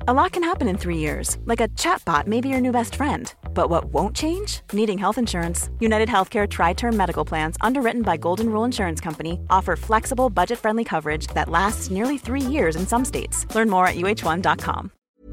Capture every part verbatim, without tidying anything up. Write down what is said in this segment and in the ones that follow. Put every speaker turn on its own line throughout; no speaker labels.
A lot can happen in three years, like a chatbot may be your new best friend. But what won't change? Needing health insurance. United Healthcare Tri-Term Medical Plans, underwritten by Golden Rule Insurance Company, offer flexible, budget-friendly coverage that lasts nearly three years in some states. Learn more at U H one dot com.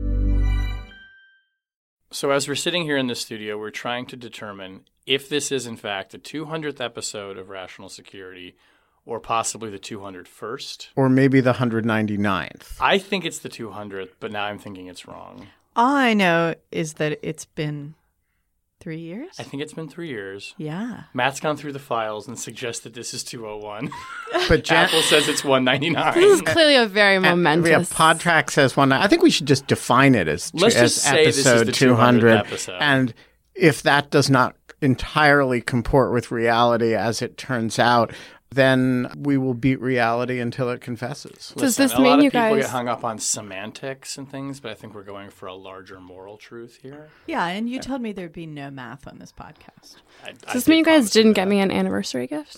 So as we're sitting here in the studio, we're trying to determine if this is, in fact, the two hundredth episode of Rational Security, or possibly the two hundred first.
Or maybe the one hundred ninety-ninth.
I think it's the two hundredth, but now I'm thinking it's wrong.
All I know is that it's been three years.
I think it's been three years.
Yeah.
Matt's gone through the files and suggested this is two oh one.
But Jan-
Apple says it's one ninety-nine.
This is clearly a very
and,
momentous.
Yeah, Podtrac says one. I think we should just define it as,
Let's
as
just say
episode
this is the
two hundred.
episode.
And if that does not entirely comport with reality, as it turns out, then we will beat reality until it confesses.
Does
Listen,
this
a
mean
lot of
you
people
guys-
get hung up on semantics and things, but I think we're going for a larger moral truth here.
Yeah, and you told me there'd be no math on this podcast.
I,
Does this mean you guys didn't get me an anniversary gift?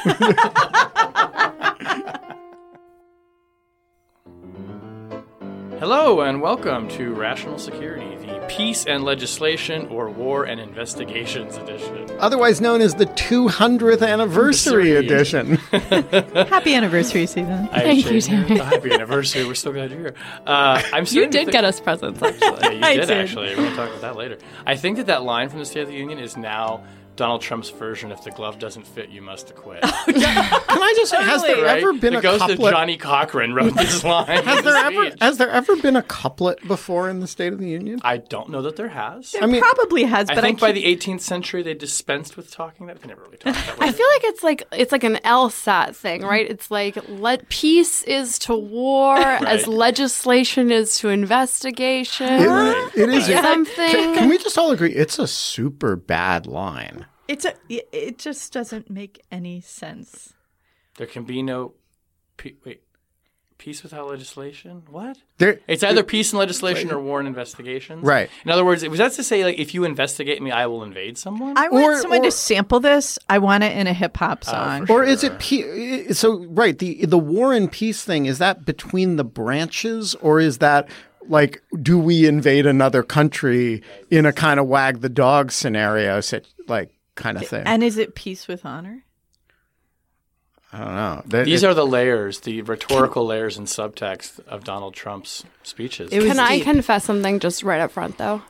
Hello and welcome to Rational Security, the Peace and Legislation or War and Investigations edition.
Otherwise known as the two hundredth anniversary edition.
Happy anniversary, Susan.
Thank you, Tammy.
Happy anniversary. We're still glad you're here. Uh, I'm
You
starting to
did
think-
get us presents, actually.
Yeah, you
I
did,
did.
actually. We're going to talk about that later. I think that that line from the State of the Union is now Donald Trump's version, if the glove doesn't fit, you must acquit.
Can I just say, has there
Right?
ever been
the
a
ghost
couplet?
of Johnny Cochran wrote this line.
Has
in
there
the
ever
speech.
has there ever been a couplet before in the State of the Union?
I don't know that there has.
It
I mean-
probably has,
I
but
think
I
by the eighteenth century they dispensed with talking that. They never really talked that way.
I feel like it's like it's like an LSAT thing, right? It's like let peace is to war as legislation is to investigation.
It, it is
Something.
Can, can we just all agree it's a super bad line?
it's a, it it just doesn't make any sense.
There can be no pe- wait peace without legislation. What?
There,
It's either peace and legislation or war and investigations.
Right.
In other words, was that to say like if you investigate me, I will invade someone?
I want
Or-
someone
or-
to sample this. I want it in a hip hop song.
for
Or is
Sure.
it pe- so right the the war and peace thing, is that between the branches, or is that like, do we invade another country in a kind of wag the dog scenario, such like kind of thing?
And is it peace with honor?
I don't know. That-
These
it-
are the layers, the rhetorical layers and subtext of Donald Trump's speeches.
It was
Can I
deep.
confess something just right up front, though?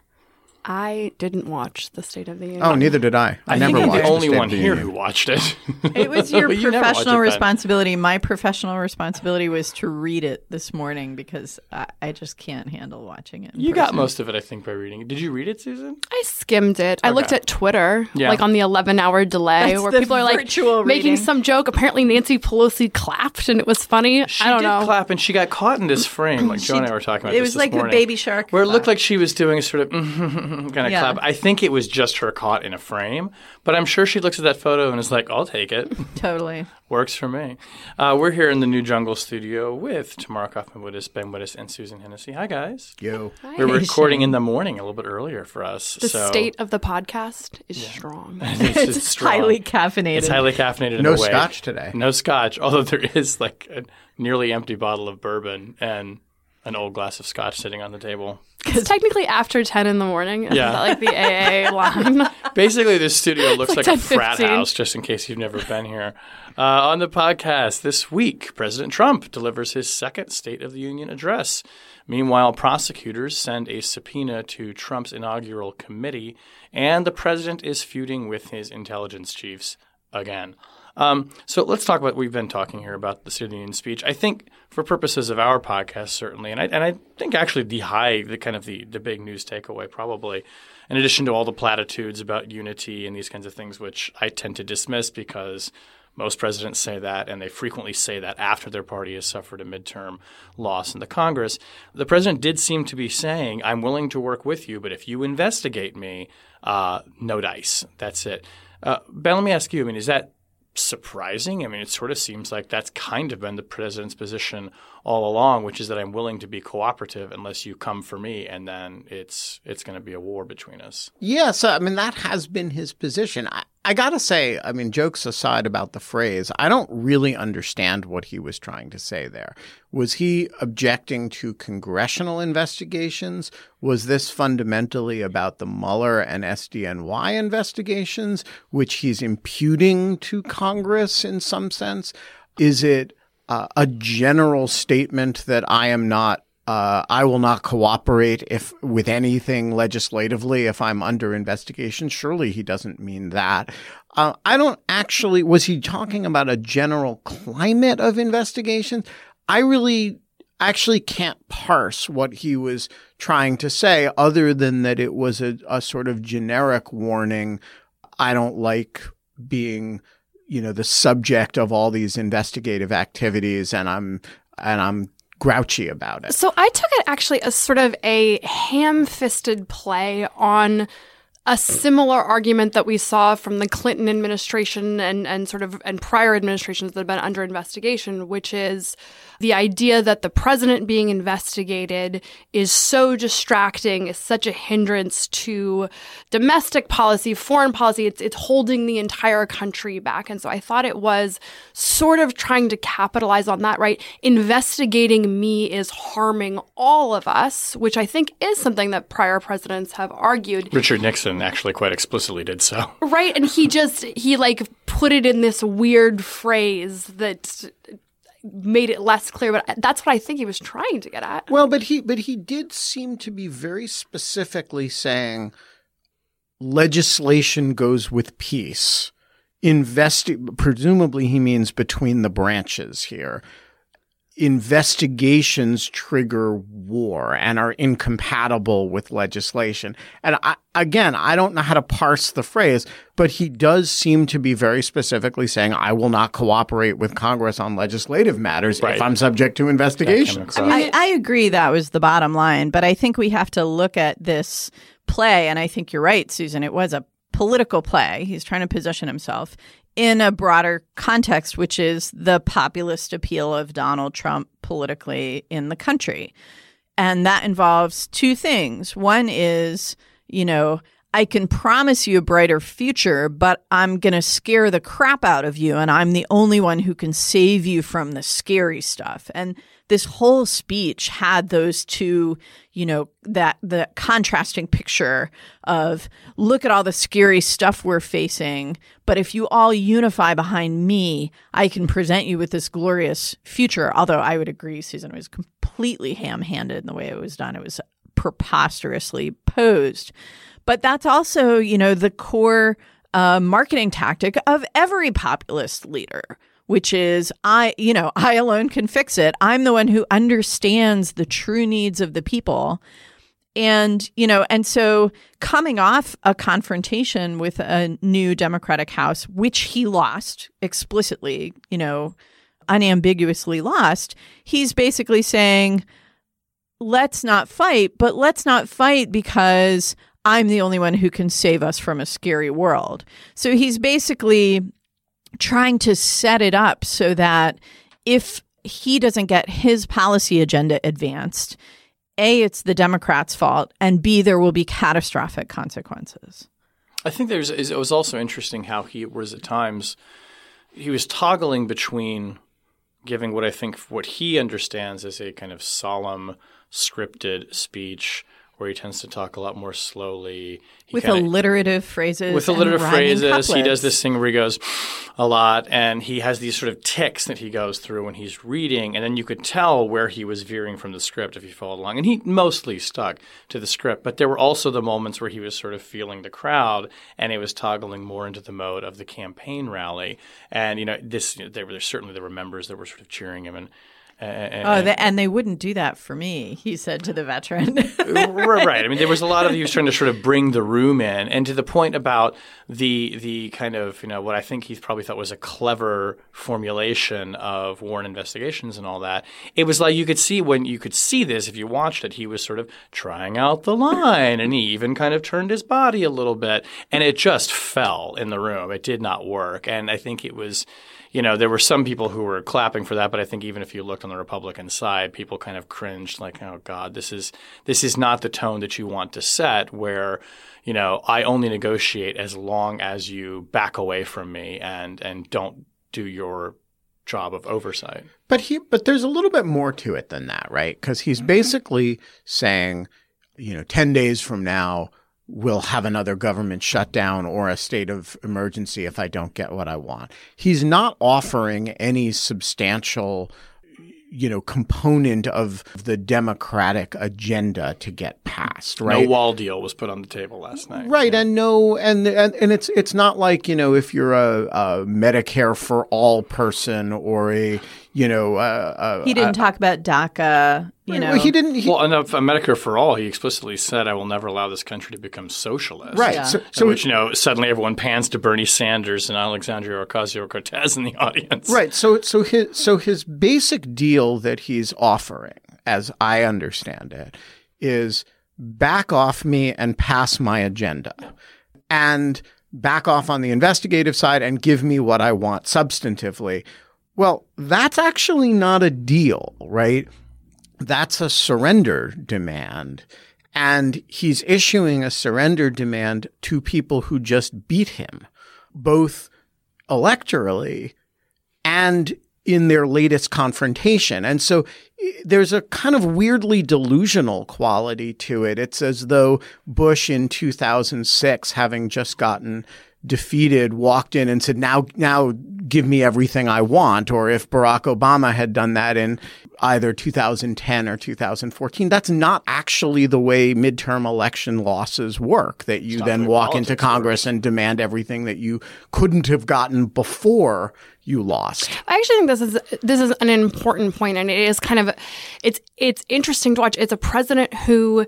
I didn't watch the State of the Union.
Oh, neither did I. I,
I
never
think I'm
watched
the only
State of
one
the
here
Union.
who watched it.
It was your
But you never watched
professional
it, Ben.
responsibility. My professional responsibility was to read it this morning because I, I just can't handle watching it. in
You got
person.
most of it, I think, by reading it. Did you read it, Susan?
I skimmed it. I looked
Okay.
at Twitter,
Yeah.
like on the eleven-hour delay,
That's
where
the
people are like
virtual
making
reading.
some joke. Apparently, Nancy Pelosi clapped, and it was funny.
She
I don't
did
know.
clap, and she got caught in this frame, like Joe and I were talking about
It
this
was
this
like the
morning,
baby shark
where it looked
clap.
like she was doing a sort of kind of
Yeah.
clap. I think it was just her caught in a frame, but I'm sure she looks at that photo and is like, I'll take it.
Totally.
Works for me. Uh, we're here in the New Jungle studio with Tamara Kaufman-Wittes, Ben Wittes, and Susan Hennessy. Hi, guys.
Yo.
We're
Hey,
recording
Shane.
in the morning, a little bit earlier for us.
The
so
state of the podcast is strong.
it's,
It's,
it's strong.
highly caffeinated.
It's highly caffeinated in
No
a way.
scotch today.
No scotch, although there is like a nearly empty bottle of bourbon and an old glass of scotch sitting on the table.
It's technically after ten in the morning. Is
Yeah.
that like the A A line?
Basically, this studio looks like,
like
a frat
ten fifteen.
house, just in case you've never been here. Uh, on the podcast this week, President Trump delivers his second State of the Union address. Meanwhile, prosecutors send a subpoena to Trump's inaugural committee, and the president is feuding with his intelligence chiefs again. Um, so let's talk about, we've been talking here about the State of the Union speech. I think for purposes of our podcast, certainly, and I, and I think actually the high, the kind of the, the big news takeaway probably, in addition to all the platitudes about unity and these kinds of things, which I tend to dismiss because most presidents say that, and they frequently say that after their party has suffered a midterm loss in the Congress. The president did seem to be saying, I'm willing to work with you, but if you investigate me, uh, no dice. That's it. Uh, Ben, let me ask you, I mean, is that surprising? I mean, it sort of seems like that's kind of been the president's position all along, which is that I'm willing to be cooperative unless you come for me, and then it's it's going to be a war between us.
Yeah, so I mean that has been his position. I, I gotta say, I mean, jokes aside about the phrase, I don't really understand what he was trying to say there. Was he objecting to congressional investigations? Was this fundamentally about the Mueller and S D N Y investigations, which he's imputing to Congress in some sense? Is it uh, a general statement that I am not Uh, I will not cooperate if with anything legislatively if I'm under investigation? Surely he doesn't mean that. Uh, I don't actually – was he talking about a general climate of investigation? I really actually can't parse what he was trying to say other than that it was a, a sort of generic warning. I don't like being, you know, the subject of all these investigative activities, and I'm and I'm – grouchy about it.
So I took it actually as sort of a ham-fisted play on a similar argument that we saw from the Clinton administration and, and sort of and prior administrations that have been under investigation, which is the idea that the president being investigated is so distracting, is such a hindrance to domestic policy, foreign policy. It's it's holding the entire country back. And so I thought it was sort of trying to capitalize on that, right? Investigating me is harming all of us, which I think is something that prior presidents have argued.
Richard Nixon actually quite explicitly did so.
Right. And he just, he like put it in this weird phrase that made it less clear, but that's what I think he was trying to get at.
Well, but he but he did seem to be very specifically saying legislation goes with peace. Investi- presumably he means between the branches here. Investigations trigger war and are incompatible with legislation. And I, again, I don't know how to parse the phrase, but he does seem to be very specifically saying, I will not cooperate with Congress on legislative matters right. if I'm subject to investigation.
I, I agree that was the bottom line, but I think we have to look at this play, and I think you're right, Susan, it was a political play. He's trying to position himself in a broader context, which is the populist appeal of Donald Trump politically in the country. And that involves two things. One is, you know, I can promise you a brighter future, but I'm going to scare the crap out of you, and I'm the only one who can save you from the scary stuff. And this whole speech had those two, you know, that the contrasting picture of look at all the scary stuff we're facing, but if you all unify behind me, I can present you with this glorious future. Although I would agree, Susan, it was completely ham-handed in the way it was done. It was preposterously posed. But that's also, you know, the core uh, marketing tactic of every populist leader, which is I, you know, I alone can fix it. I'm the one who understands the true needs of the people. And, you know, and so coming off a confrontation with a new Democratic House, which he lost explicitly, you know, unambiguously lost, he's basically saying, let's not fight, but let's not fight because I'm the only one who can save us from a scary world. So he's basically trying to set it up so that if he doesn't get his policy agenda advanced, A, it's the Democrats' fault, and B, there will be catastrophic consequences.
I think there's it was also interesting how he was at times he was toggling between giving what I think what he understands as a kind of solemn, scripted speech where he tends to talk a lot more slowly. He
with
kinda,
alliterative phrases.
With alliterative phrases.
Couplets.
He does this thing where he goes a lot, and he has these sort of ticks that he goes through when he's reading, and then you could tell where he was veering from the script if you followed along. And he mostly stuck to the script, but there were also the moments where he was sort of feeling the crowd, and he was toggling more into the mode of the campaign rally. And, you know, this you know, there were certainly there were members that were sort of cheering him and And,
oh, they, and they wouldn't do that for me, he said to the veteran.
Right. I mean, there was a lot of he was trying to sort of bring the room in, and to the point about the the kind of, you know, what I think he probably thought was a clever formulation of Warren investigations and all that. It was like you could see when you could see this if you watched it, he was sort of trying out the line, and he even kind of turned his body a little bit, and it just fell in the room. It did not work, and I think it was. you know, there were some people who were clapping for that, but I think even if you looked on the Republican side, people kind of cringed like, oh, God, this is this is not the tone that you want to set where, you know, I only negotiate as long as you back away from me and and don't do your job of oversight.
But he, but there's a little bit more to it than that, right? Because he's basically saying, you know, ten days from now, we'll have another government shutdown or a state of emergency if I don't get what I want. He's not offering any substantial, you know, component of the Democratic agenda to get passed, right?
No wall deal was put on the table last night.
Right. Yeah. And no, and, and, and it's, it's not like, you know, if you're a, a Medicare for all person or a, you know, uh,
he didn't
uh,
talk about DACA, you know.
Well, he didn't. He,
well, enough on Medicare for all, he explicitly said, I will never allow this country to become socialist.
Right.
Yeah.
So, so
which, you know, suddenly everyone pans to Bernie Sanders and Alexandria Ocasio-Cortez in the audience.
Right. So, so his, so his basic deal that he's offering, as I understand it, is back off me and pass my agenda, and back off on the investigative side and give me what I want substantively. Well, that's actually not a deal, right? That's a surrender demand. And he's issuing a surrender demand to people who just beat him, both electorally and in their latest confrontation. And so there's a kind of weirdly delusional quality to it. It's as though Bush in two thousand six, having just gotten defeated, walked in and said, now, now give me everything I want. Or if Barack Obama had done that in either two thousand ten or two thousand fourteen, that's not actually the way midterm election losses work, that you then walk into Congress and demand everything that you couldn't have gotten before you lost.
I actually think this is this is an important point, and it is kind of it's it's interesting to watch. It's a president who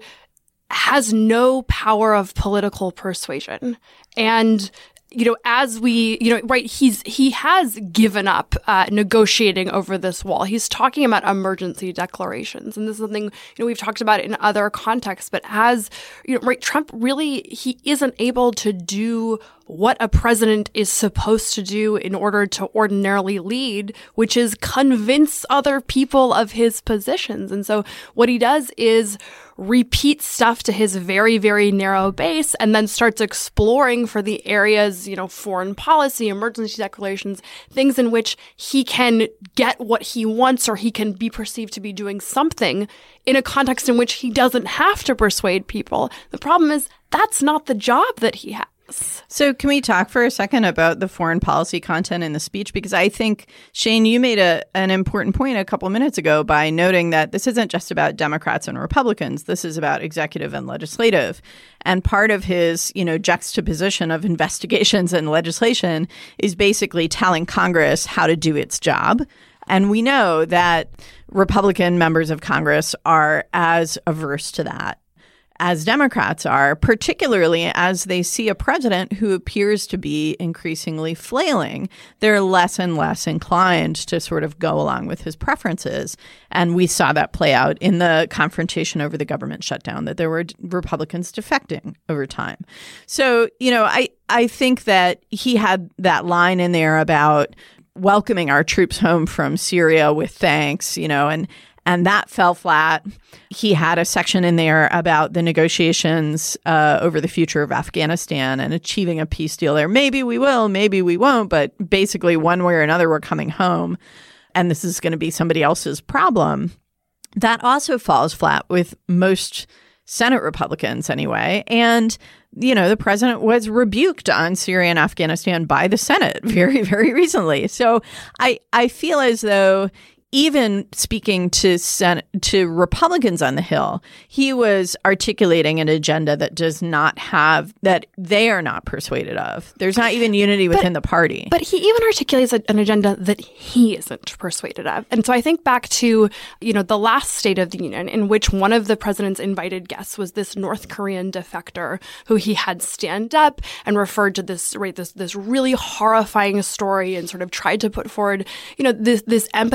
has no power of political persuasion. And, you know, as we, you know, right, he's he has given up uh, negotiating over this wall. He's talking about emergency declarations. And this is something, you know, we've talked about in other contexts. But as, you know, right, Trump really, he isn't able to do what a president is supposed to do in order to ordinarily lead, which is convince other people of his positions. And so what he does is repeat stuff to his very, very narrow base and then starts exploring for the areas, you know, foreign policy, emergency declarations, things in which he can get what he wants or he can be perceived to be doing something in a context in which he doesn't have to persuade people. The problem is that's not the job that he has.
So can we talk for a second about the foreign policy content in the speech? Because I think, Shane, you made a, an important point a couple minutes ago by noting that this isn't just about Democrats and Republicans. This is about executive and legislative. And part of his, you know, juxtaposition of investigations and legislation is basically telling Congress how to do its job. And we know that Republican members of Congress are as averse to that as Democrats are, particularly as they see a president who appears to be increasingly flailing. They're less and less inclined to sort of go along with his preferences. And we saw that play out in the confrontation over the government shutdown, that there were Republicans defecting over time. So, you know, I, I think that he had that line in there about welcoming our troops home from Syria with thanks, you know, and And that fell flat. He had a section in there about the negotiations uh, over the future of Afghanistan and achieving a peace deal there. Maybe we will, maybe we won't, but basically one way or another, we're coming home. And this is going to be somebody else's problem. That also falls flat with most Senate Republicans anyway. And, you know, the president was rebuked on Syria and Afghanistan by the Senate very, very recently. So I, I feel as though even speaking to Senate, to Republicans on the Hill, he was articulating an agenda that does not have, that they are not persuaded of. There's not even unity within but, the party.
But he even articulates a, an agenda that he isn't persuaded of. And so I think back to, you know, the last State of the Union, in which one of the president's invited guests was this North Korean defector who he had stand up and referred to this, right, this, this really horrifying story and sort of tried to put forward, you know, this, this empathetic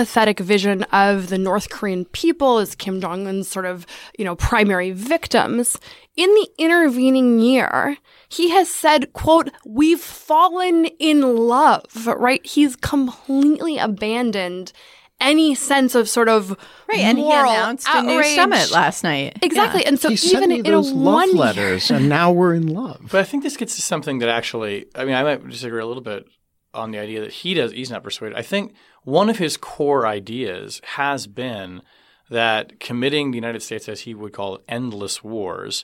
vision of the North Korean people as Kim Jong-un's sort of, you know, primary victims. In the intervening year, he has said, quote, we've fallen in love, right? He's completely abandoned any sense of sort of
right, and
moral
he announced
outrage.
a new summit last night.
Exactly,
Yeah.
and so
he
even
sent me
in
those
a
love
one
letters, and now we're in love.
But I think this gets to something that actually, I mean, I might disagree a little bit on the idea that he does, he's not persuaded. I think one of his core ideas has been that committing the United States, as he would call it, endless wars,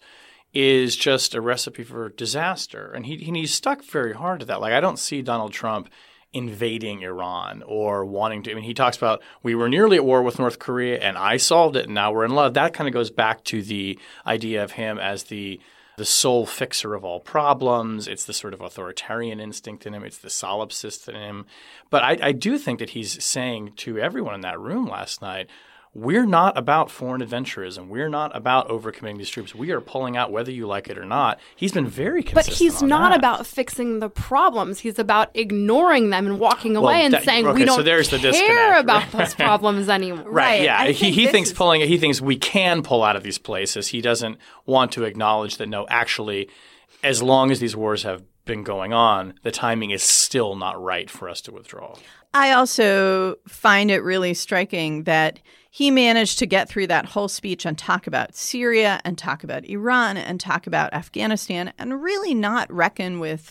is just a recipe for disaster. And he, he he's stuck very hard to that. Like, I don't see Donald Trump invading Iran or wanting to. I mean, he talks about we were nearly at war with North Korea and I solved it and now we're in love. That kind of goes back to the idea of him as the the sole fixer of all problems. It's the sort of authoritarian instinct in him. It's the solipsist in him. But I, I do think that he's saying to everyone in that room last night, we're not about foreign adventurism. We're not about overcommitting these troops. We are pulling out whether you like it or not. He's been very consistent.
But he's
on
not
that.
about fixing the problems. He's about ignoring them and walking away
Well,
and
that-
saying
okay,
we
so
don't
there's the
care
disconnect,
about
right?
those problems anymore.
Right,
Right.
yeah.
I
He
think
he
this
thinks
is-
pulling he thinks we can pull out of these places. He doesn't want to acknowledge that no, actually, as long as these wars have been going on, the timing is still not right for us to withdraw.
I also find it really striking that he managed to get through that whole speech and talk about Syria and talk about Iran and talk about Afghanistan and really not reckon with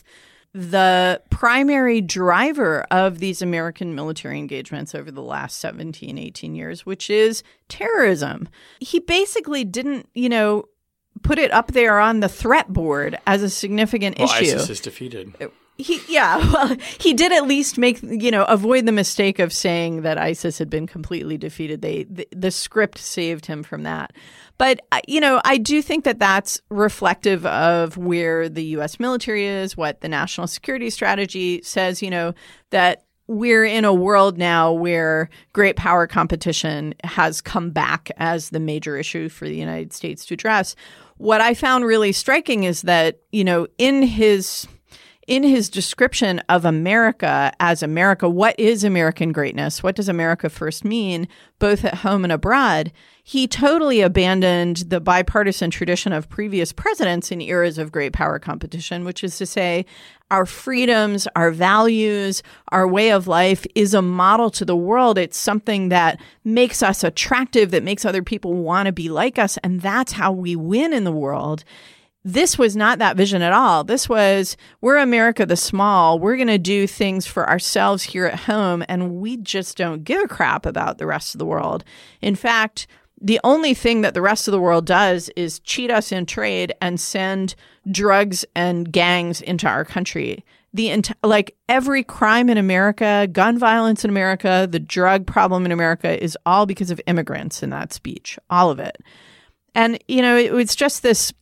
the primary driver of these American military engagements over the last seventeen, eighteen years, which is terrorism. He basically didn't, you know, put it up there on the threat board as a significant
Well,
issue.
ISIS is defeated.
He, yeah, well, he did at least make, you know, avoid the mistake of saying that ISIS had been completely defeated. They, the, the script saved him from that. But, uh, you know, I do think that that's reflective of where the U S military is, what the national security strategy says, you know, that we're in a world now where great power competition has come back as the major issue for the United States to address. What I found really striking is that, you know, in his in his description of America as America, what is American greatness? What does America first mean, both at home and abroad? He totally abandoned the bipartisan tradition of previous presidents in eras of great power competition, which is to say our freedoms, our values, our way of life is a model to the world. It's something that makes us attractive, that makes other people want to be like us, and that's how we win in the world. This was not that vision at all. This was, we're America the small. We're going to do things for ourselves here at home, and we just don't give a crap about the rest of the world. In fact, the only thing that the rest of the world does is cheat us in trade and send drugs and gangs into our country. The ent- like every crime in America, gun violence in America, the drug problem in America is all because of immigrants in that speech, all of it. And, you know, it was just this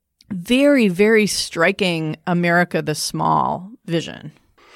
very, very striking America the small vision.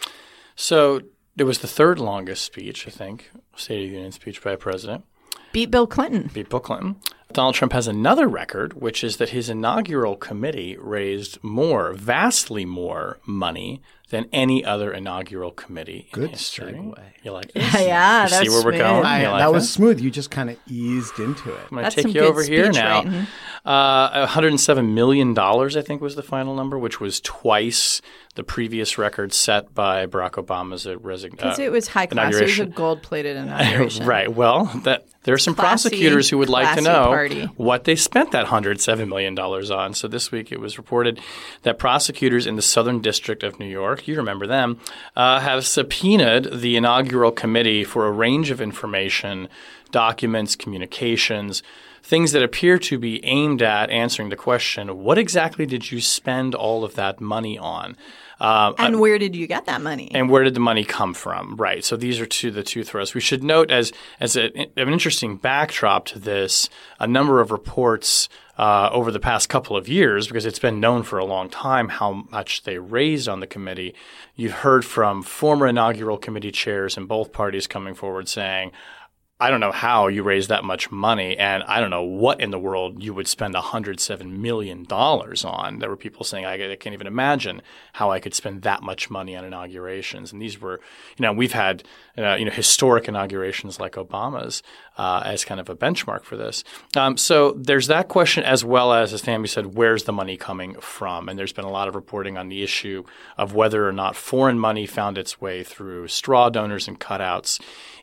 So it was the third longest speech, I think, State of the Union speech by a president.
Beat Bill Clinton.
Beat Bill Clinton. Donald Trump has another record, which is that his inaugural committee raised more, vastly more money than any other inaugural committee in
Good
history.
segue.
You like this?
Yeah,
you
that
see
was
where we're
smooth.
going?
I,
You like
that was
this?
smooth. You just kind of eased into it.
I'm going
That's
to take
some
you
good
over here
speech
now.
writing.
Uh, one hundred seven million dollars, I think, was the final number, which was twice the previous record set by Barack Obama's resignation.
Because it was high class. It was a gold-plated inauguration.
Right. Well, that there are some
Classy,
prosecutors who would like to
classy
know
party.
what they spent that one hundred seven million dollars on. So this week it was reported that prosecutors in the Southern District of New York, you remember them, uh, have subpoenaed the inaugural committee for a range of information, documents, communications, things that appear to be aimed at answering the question, what exactly did you spend all of that money on? Uh,
And where did you get that money?
And where did the money come from? Right. So these are two the two thrusts. We should note as as a, an interesting backdrop to this, a number of reports uh, over the past couple of years, because it's been known for a long time how much they raised on the committee. You've heard from former inaugural committee chairs in both parties coming forward saying, I don't know how you raise that much money, and I don't know what in the world you would spend one hundred seven million dollars on. There were people saying, I, I can't even imagine how I could spend that much money on inaugurations. And these were, you know, we've had, uh, you know, historic inaugurations like Obama's uh, as kind of a benchmark for this. Um, so there's that question, as well as, as Tammy said, where's the money coming from? And there's been a lot of reporting on the issue of whether or not foreign money found its way through straw donors and cutouts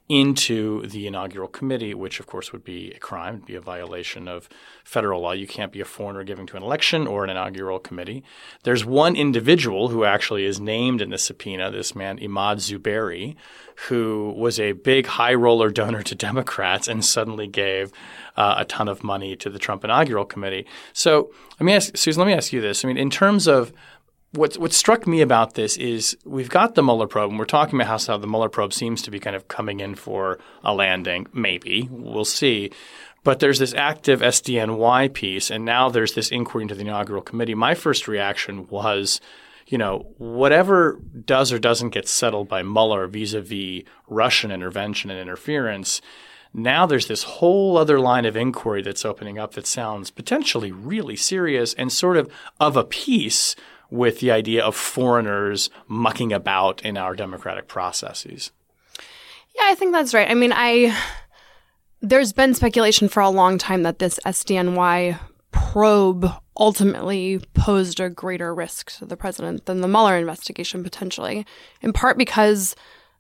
into the inaugural committee, which of course would be a crime, would be a violation of federal law. You can't be a foreigner giving to an election or an inaugural committee. There's one individual who actually is named in the subpoena, this man Imad Zuberi, who was a big high roller donor to Democrats and suddenly gave uh, a ton of money to the Trump inaugural committee. So let me ask, Susan, let me ask you this. I mean, in terms of What what struck me about this is we've got the Mueller probe, and we're talking about how, how the Mueller probe seems to be kind of coming in for a landing. Maybe. We'll see. But there's this active S D N Y piece, and now there's this inquiry into the inaugural committee. My first reaction was, you know, whatever does or doesn't get settled by Mueller vis-a-vis Russian intervention and interference, now there's this whole other line of inquiry that's opening up that sounds potentially really serious and sort of of a piece with the idea of foreigners mucking about in our democratic processes.
Yeah, I think that's right. I mean, I there's been speculation for a long time that this S D N Y probe ultimately posed a greater risk to the president than the Mueller investigation potentially, in part because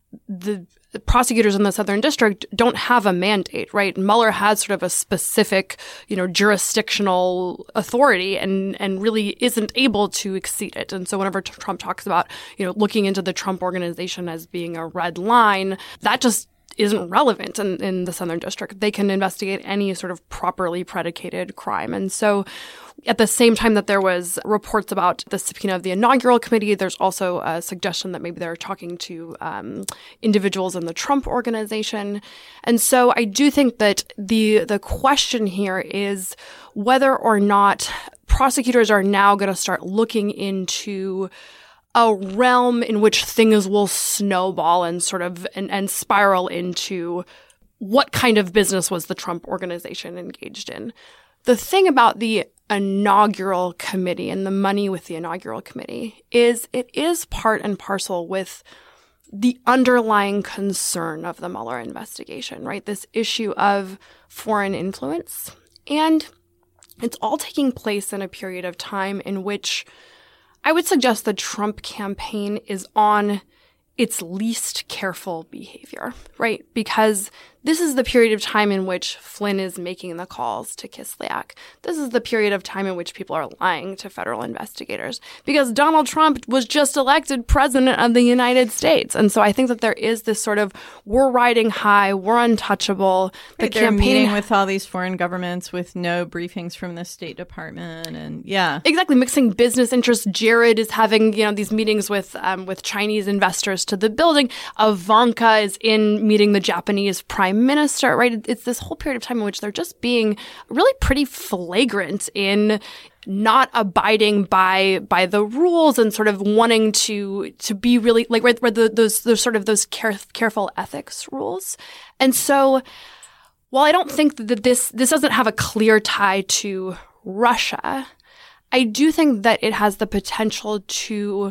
the prosecutors in the Southern District don't have a mandate, right? Mueller has sort of a specific, you know, jurisdictional authority and and really isn't able to exceed it. And so whenever Trump talks about, you know, looking into the Trump organization as being a red line, that just isn't relevant in, in the Southern District. They can investigate any sort of properly predicated crime. And so at the same time that there was reports about the subpoena of the inaugural committee, there's also a suggestion that maybe they're talking to um, individuals in the Trump organization. And so I do think that the the question here is whether or not prosecutors are now going to start looking into a realm in which things will snowball and sort of and, and spiral into what kind of business was the Trump organization engaged in. The thing about the inaugural committee and the money with the inaugural committee is it is part and parcel with the underlying concern of the Mueller investigation, right? This issue of foreign influence. And it's all taking place in a period of time in which I would suggest the Trump campaign is on its least careful behavior, right? Because this is the period of time in which Flynn is making the calls to Kislyak. This is the period of time in which people are lying to federal investigators because Donald Trump was just elected president of the United States. And so I think that there is this sort of, we're riding high, we're untouchable. The
right, they're
campaign
meeting with all these foreign governments with no briefings from the State Department, and yeah.
Exactly, mixing business interests. Jared is having, you know, these meetings with um, with Chinese investors to the building. Ivanka is in meeting the Japanese prime minister, right? It's this whole period of time in which they're just being really pretty flagrant in not abiding by by the rules and sort of wanting to to be really like where, where the, those those sort of those care, careful ethics rules. And so while I don't think that this this doesn't have a clear tie to Russia, I do think that it has the potential to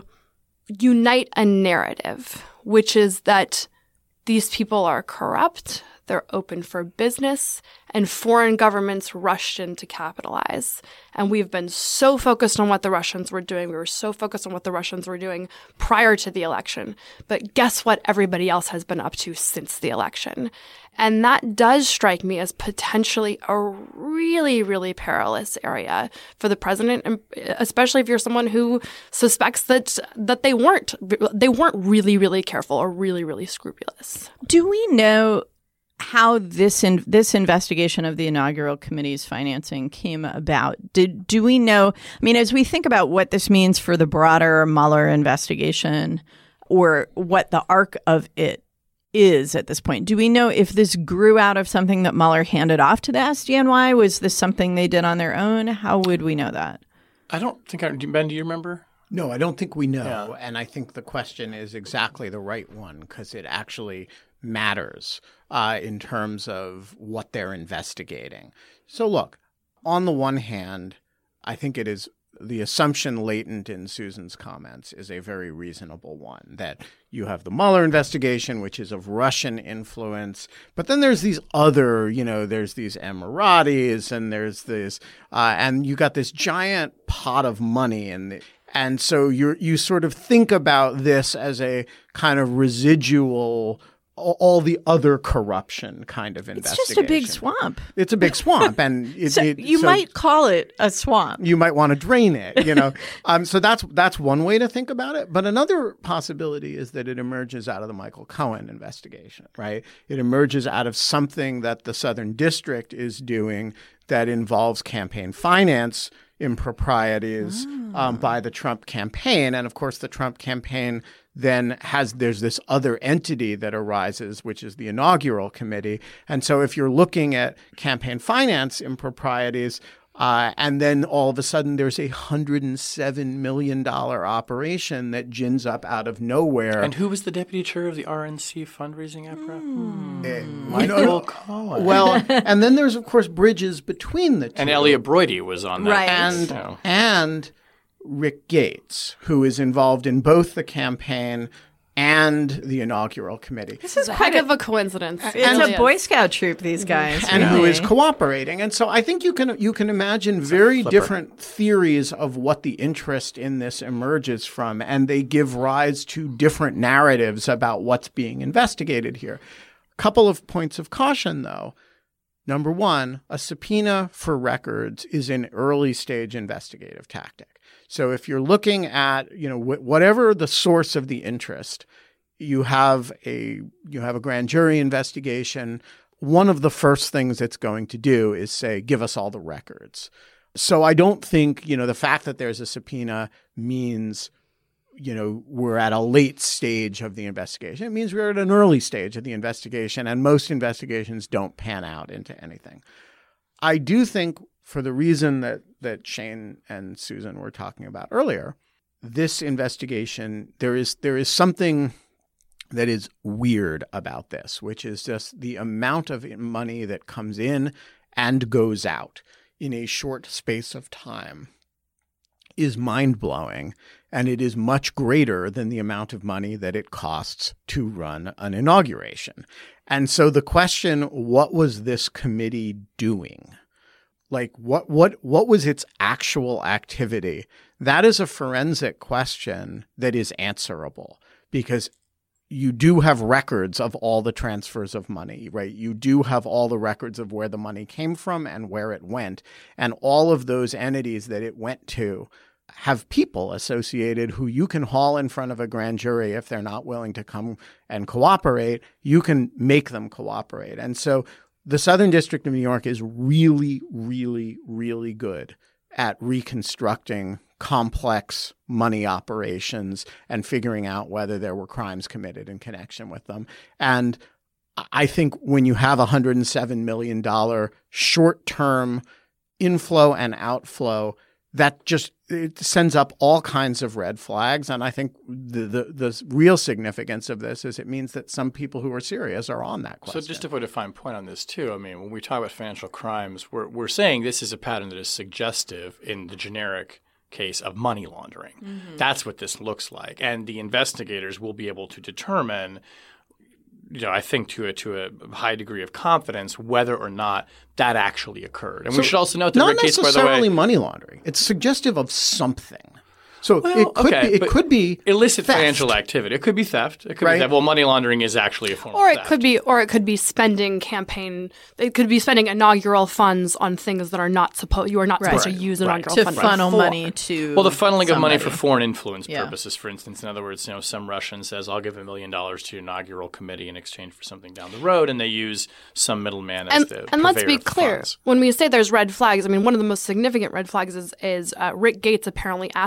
unite a narrative, which is that these people are corrupt, they're open for business, and foreign governments rushed in to capitalize. And we've been so focused on what the Russians were doing. We were so focused on what the Russians were doing prior to the election. But guess what everybody else has been up to since the election? And that does strike me as potentially a really, really perilous area for the president, and especially if you're someone who suspects that that they weren't they weren't really, really careful or really, really scrupulous.
Do we know how this in, this investigation of the inaugural committee's financing came about? Did do we know? I mean, as we think about what this means for the broader Mueller investigation, or what the arc of it is at this point, do we know if this grew out of something that Mueller handed off to the S D N Y? Was this something they did on their own? How would we know that?
I don't think I, Ben, do you remember?
No, I don't think we know.
Yeah.
And I think the question is exactly the right one because it actually matters uh, in terms of what they're investigating. So look, on the one hand, I think it is the assumption latent in Susan's comments is a very reasonable one, that you have the Mueller investigation, which is of Russian influence, but then there's these other, you know, there's these Emiratis and there's this, uh, and you got this giant pot of money, and and so you you sort of think about this as a kind of residual, all the other corruption kind of investigation.
It's just a big swamp.
It's a big swamp, and it,
so
it,
you
so
might call it a swamp.
You might want to drain it, you know. um, so that's that's one way to think about it. But another possibility is that it emerges out of the Michael Cohen investigation, right? It emerges out of something that the Southern District is doing that involves campaign finance improprieties oh. um, by the Trump campaign, and of course, the Trump campaign then has there's this other entity that arises, which is the inaugural committee. And so if you're looking at campaign finance improprieties, uh, and then all of a sudden there's a one hundred seven million dollars operation that gins up out of nowhere.
And who was the deputy chair of the R N C fundraising apparatus? Hmm.
Uh,
Michael
you know,
Cohen.
Well, and then there's, of course, bridges between the two.
And Elliot Broidy was on that.
Right.
And,
so.
and Rick Gates, who is involved in both the campaign and the inaugural committee.
This is quite of a coincidence.
It's
It really
a
is.
Boy Scout troop, these guys.
And who
really.
is cooperating. And so I think you can you can imagine very different theories of what the interest in this emerges from, and they give rise to different narratives about what's being investigated here. A couple of points of caution, though. Number one, a subpoena for records is an early stage investigative tactic. So if you're looking at, you know, wh- whatever the source of the interest, you have a you have a grand jury investigation. One of the first things it's going to do is say, give us all the records. So I don't think, you know, the fact that there's a subpoena means, you know, we're at a late stage of the investigation. It means we're at an early stage of the investigation, and most investigations don't pan out into anything. I do think, for the reason that, that Shane and Susan were talking about earlier, this investigation, there is there is something that is weird about this, which is just the amount of money that comes in and goes out in a short space of time is mind-blowing, and it is much greater than the amount of money that it costs to run an inauguration. And so the question, what was this committee doing? Like, what what what was its actual activity? That is a forensic question that is answerable, because you do have records of all the transfers of money, right? You do have all the records of where the money came from and where it went. And all of those entities that it went to have people associated who you can haul in front of a grand jury if they're not willing to come and cooperate. You can make them cooperate. And so the Southern District of New York is really, really, really good at reconstructing complex money operations and figuring out whether there were crimes committed in connection with them. And I think when you have a one hundred seven million dollars short-term inflow and outflow, that just it sends up all kinds of red flags. And I think the, the the real significance of this is it means that some people who are serious are on that question.
So just to put a fine point on this too, I mean, when we talk about financial crimes, we're we're saying this is a pattern that is suggestive in the generic case of money laundering. Mm-hmm. That's what this looks like. And the investigators will be able to determine, you know, I think to a to a high degree of confidence whether or not that actually occurred. And
so
we should also note that
not
Rick Gates, by the
necessarily
way,
money laundering. It's suggestive of something. So
well,
it could
okay,
be it could be
illicit
theft.
financial activity. It could be theft. It could
Right.
be theft. Well, money laundering is actually a form
Or
of
it
theft.
could be, or it could be spending campaign. It could be spending inaugural funds on things that are not supposed. You are not supposed
Right.
to use
Right.
inaugural
to
funds
funnel
for.
money to
Well, the funneling of money for
somebody.
foreign influence
Yeah.
purposes, for instance. In other words, you know, some Russian says, I'll give a million dollars to your inaugural committee in exchange for something down the road, and they use some middleman as
And,
the
and let's
purveyor
be
of the
clear,
funds.
when we say there's red flags, I mean, one of the most significant red flags is, is uh, Rick Gates apparently asking vendors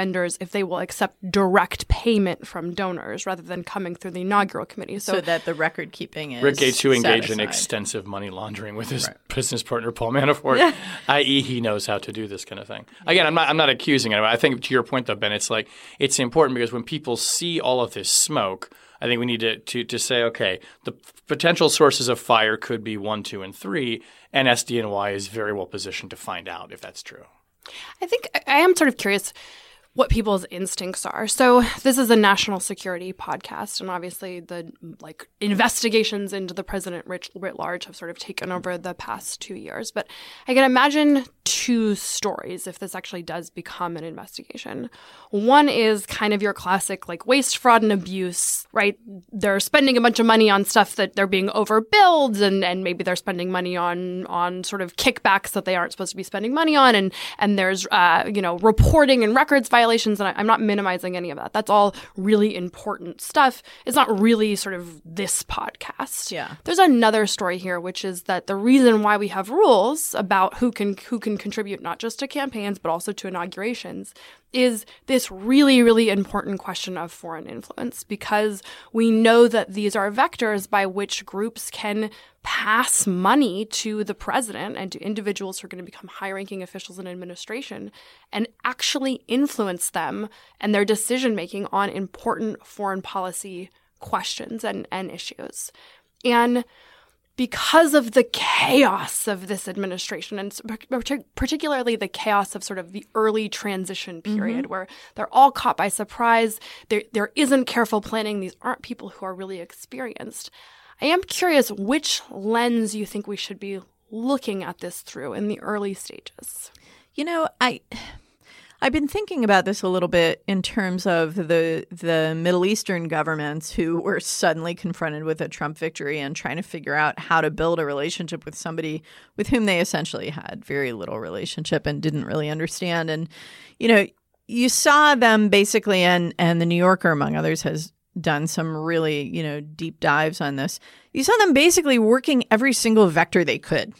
lenders if they will accept direct payment from donors rather than coming through the inaugural committee. So,
so that the record keeping is
Rick Gates, who engaged in
satisfied.
extensive money laundering with his right. business partner Paul Manafort, that is, he knows how to do this kind of thing. Again, I'm not I'm not accusing him. I think to your point though, Ben, it's like it's important because when people see all of this smoke, I think we need to, to to say, okay, the potential sources of fire could be one, two, and three, and S D N Y is very well positioned to find out if that's true.
I think I am sort of curious what people's instincts are. So this is a national security podcast, and obviously the like investigations into the president writ, writ large have sort of taken over the past two years. But I can imagine two stories if this actually does become an investigation. One is kind of your classic like waste, fraud, and abuse, right? They're spending a bunch of money on stuff that they're being overbilled, and, and maybe they're spending money on on sort of kickbacks that they aren't supposed to be spending money on, and and there's uh, you know reporting and records violations, and I, I'm not minimizing any of that. That's all really important stuff. It's not really sort of this podcast.
Yeah.
There's another story here, which is that the reason why we have rules about who can who can contribute not just to campaigns but also to inaugurations is this really, really important question of foreign influence, because we know that these are vectors by which groups can pass money to the president and to individuals who are going to become high-ranking officials in administration and actually influence them and their decision-making on important foreign policy questions and, and issues. And because of the chaos of this administration, and particularly the chaos of sort of the early transition period, mm-hmm. where they're all caught by surprise, there there isn't careful planning, these aren't people who are really experienced. I am curious which lens you think we should be looking at this through in the early stages.
You know, I... I've been thinking about this a little bit in terms of the the Middle Eastern governments who were suddenly confronted with a Trump victory and trying to figure out how to build a relationship with somebody with whom they essentially had very little relationship and didn't really understand. And, you know, you saw them basically, and, and the New Yorker, among others, has done some really, you know, deep dives on this. You saw them basically working every single vector they could.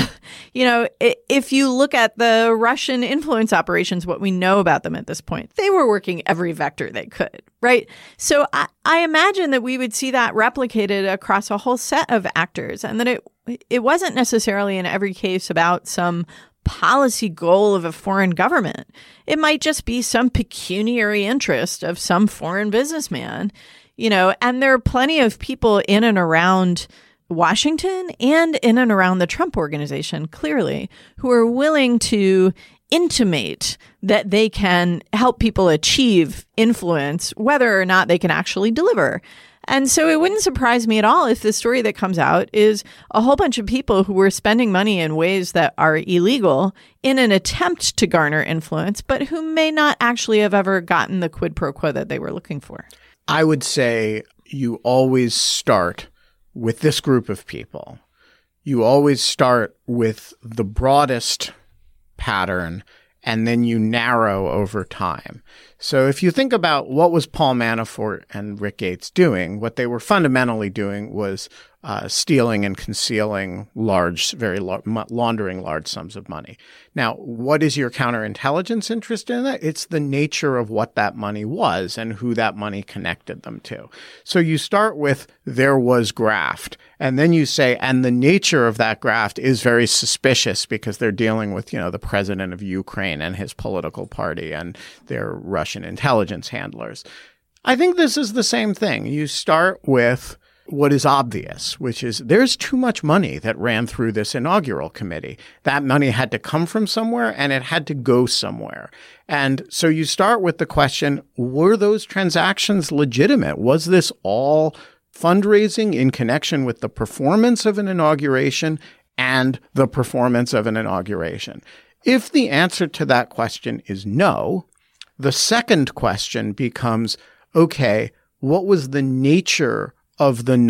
You know, if you look at the Russian influence operations, what we know about them at this point, they were working every vector they could, right? So I, I imagine that we would see that replicated across a whole set of actors, and that it it wasn't necessarily in every case about some policy goal of a foreign government. It might just be some pecuniary interest of some foreign businessman, you know, and there are plenty of people in and around Washington and in and around the Trump organization, clearly, who are willing to intimate that they can help people achieve influence, whether or not they can actually deliver. And so it wouldn't surprise me at all if the story that comes out is a whole bunch of people who were spending money in ways that are illegal in an attempt to garner influence, but who may not actually have ever gotten the quid pro quo that they were looking for.
I would say you always start with this group of people. You always start with the broadest pattern, and then you narrow over time. So if you think about what was Paul Manafort and Rick Gates doing, what they were fundamentally doing was uh, stealing and concealing large, very la- laundering large sums of money. Now, what is your counterintelligence interest in that? It's the nature of what that money was and who that money connected them to. So you start with there was graft, and then you say, and the nature of that graft is very suspicious because they're dealing with, you know, the president of Ukraine and his political party and their Russian intelligence handlers. I think this is the same thing. You start with what is obvious, which is there's too much money that ran through this inaugural committee. That money had to come from somewhere and it had to go somewhere. And so you start with the question, were those transactions legitimate? Was this all fundraising in connection with the performance of an inauguration and the performance of an inauguration? If the answer to that question is no, the second question becomes, okay, what was the nature of the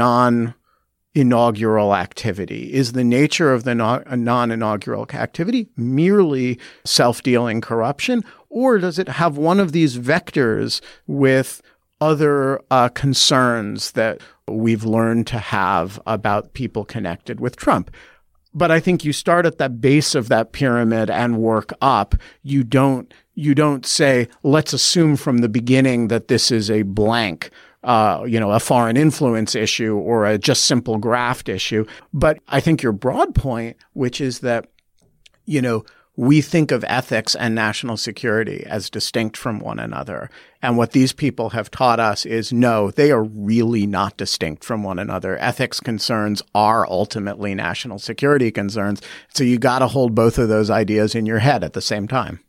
non-inaugural activity? Is the nature of the no- non-inaugural activity merely self-dealing corruption, or does it have one of these vectors with other uh, concerns that we've learned to have about people connected with Trump? But I think you start at the base of that pyramid and work up. You don't you don't say, let's assume from the beginning that this is a blank, uh, you know, a foreign influence issue or a just simple graft issue. But I think your broad point, which is that, you know, we think of ethics and national security as distinct from one another. And what these people have taught us is no, they are really not distinct from one another. Ethics concerns are ultimately national security concerns. So you got to hold both of those ideas in your head at the same time.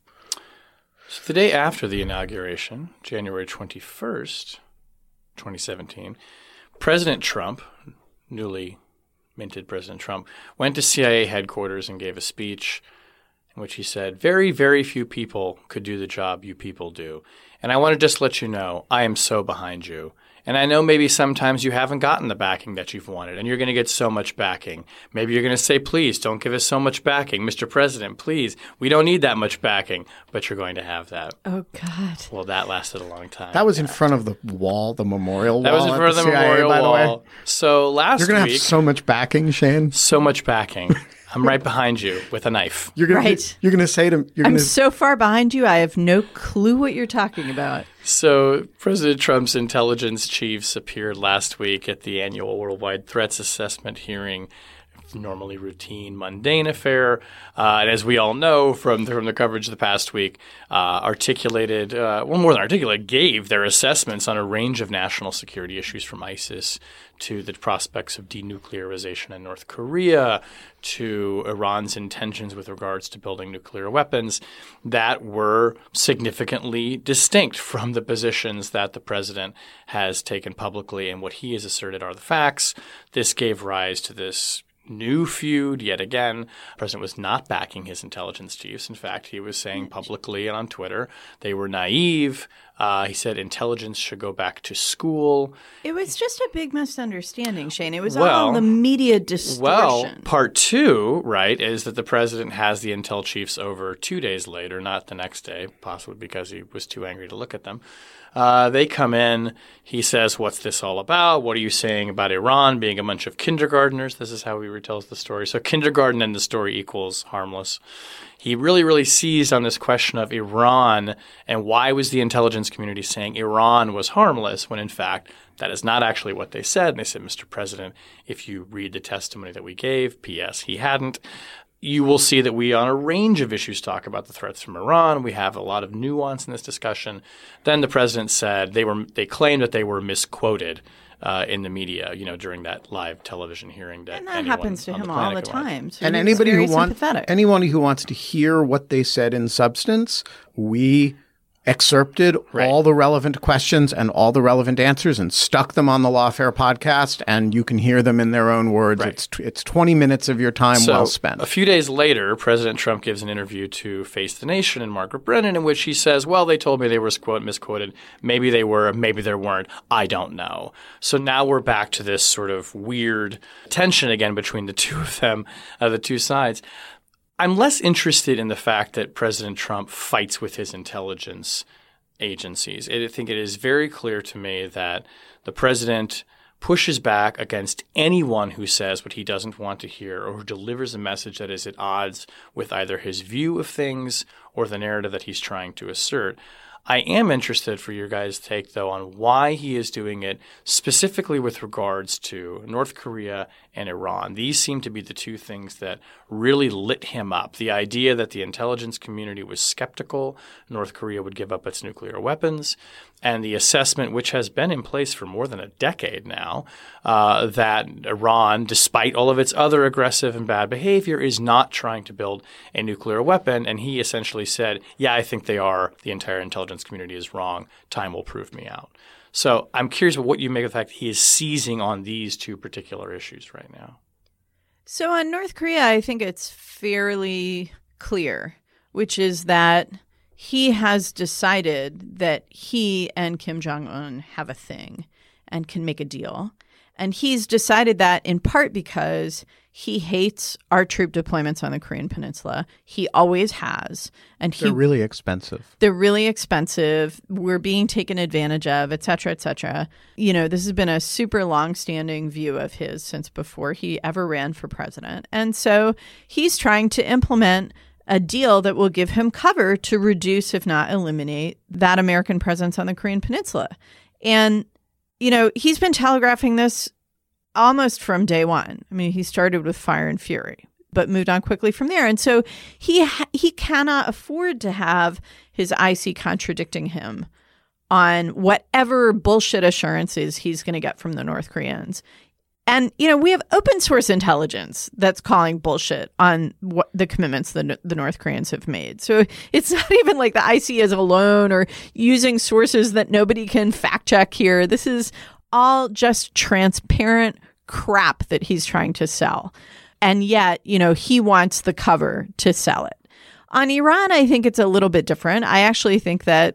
So the day after the inauguration, January twenty-first, twenty seventeen, President Trump, newly minted President Trump, went to C I A headquarters and gave a speech in which he said, very, very few people could do the job you people do. And I want to just let you know, I am so behind you. And I know maybe sometimes you haven't gotten the backing that you've wanted, and you're going to get so much backing. Maybe you're going to say, please, don't give us so much backing. Mister President, please, we don't need that much backing. But you're going to have that.
Oh, God.
Well, that lasted a long time.
That was in front of the wall, the memorial
That
wall.
was in front of the
C I A,
memorial
by the
wall.
way.
So last
You're going to
week,
have so much backing, Shane.
so much backing. I'm right behind you with a knife.
You're gonna,
Right.
You're going to say to you're
I'm
gonna,
so far behind you, I have no clue what you're talking about.
So President Trump's intelligence chiefs appeared last week at the annual Worldwide Threats Assessment hearing, normally routine, mundane affair. Uh, and as we all know from the, from the coverage of the past week, uh, articulated, uh, well, more than articulated, gave their assessments on a range of national security issues from ISIS to the prospects of denuclearization in North Korea to Iran's intentions with regards to building nuclear weapons that were significantly distinct from the positions that the president has taken publicly, and what he has asserted are the facts. This gave rise to this new feud yet again. The president was not backing his intelligence chiefs. In fact, he was saying publicly and on Twitter they were naive. Uh, he said intelligence should go back to school.
It was just a big misunderstanding, Shane. It was
Well-
all the media distortion.
Well, part two, right, is that the president has the intel chiefs over two days later, not the next day, possibly because he was too angry to look at them. Uh, they come in. He says, what's this all about? What are you saying about Iran being a bunch of kindergartners? This is how he retells the story. So kindergarten and the story equals harmless. He really, really seized on this question of Iran and why was the intelligence community saying Iran was harmless when, in fact, that is not actually what they said. And they said, Mister President, if you read the testimony that we gave, P S he hadn't, you will see that we, on a range of issues, talk about the threats from Iran. We have a lot of nuance in this discussion. Then the president said they were they claimed that they were misquoted uh, in the media, you know, during that live television hearing. That
and that
anyone
happens to
on
him all the
planet could watch.
time. So
and
he was
anybody
very
who wants
sympathetic.
anyone who wants to hear what they said in substance, we excerpted
Right.
all the relevant questions and all the relevant answers and stuck them on the Lawfare podcast, and you can hear them in their own words.
Right.
It's t- it's twenty minutes of your time
So,
well spent.
a few days later, President Trump gives an interview to Face the Nation and Margaret Brennan in which he says, well, they told me they were quote misquoted. Maybe they were, maybe they weren't. I don't know. So now we're back to this sort of weird tension again between the two of them, uh, the two sides. I'm less interested in the fact that President Trump fights with his intelligence agencies. I think it is very clear to me that the president pushes back against anyone who says what he doesn't want to hear or who delivers a message that is at odds with either his view of things or the narrative that he's trying to assert. I am interested for your guys' take, though, on why he is doing it specifically with regards to North Korea and Iran. These seem to be the two things that really lit him up. The idea that the intelligence community was skeptical North Korea would give up its nuclear weapons, and the assessment, which has been in place for more than a decade now, uh, that Iran, despite all of its other aggressive and bad behavior, is not trying to build a nuclear weapon. And he essentially said, yeah, I think they are. The entire intelligence community is wrong. Time will prove me out. So I'm curious what you make of the fact that he is seizing on these two particular issues right now.
So on North Korea, I think it's fairly clear, which is that he has decided that he and Kim Jong-un have a thing and can make a deal. And he's decided that in part because he hates our troop deployments on the Korean Peninsula. He always has. And he,
They're really expensive.
They're really expensive. We're being taken advantage of, et cetera, et cetera. You know, this has been a super long-standing view of his since before he ever ran for president. And so he's trying to implement a deal that will give him cover to reduce, if not eliminate, that American presence on the Korean Peninsula. And, you know, he's been telegraphing this almost from day one. I mean, he started with fire and fury, but moved on quickly from there. And so he ha- he cannot afford to have his I C contradicting him on whatever bullshit assurances he's going to get from the North Koreans. And, you know, we have open source intelligence that's calling bullshit on what the commitments the, the North Koreans have made. So it's not even like the I C is alone or using sources that nobody can fact check here. This is all just transparent crap that he's trying to sell. And yet, you know, he wants the cover to sell it. On Iran, I think it's a little bit different. I actually think that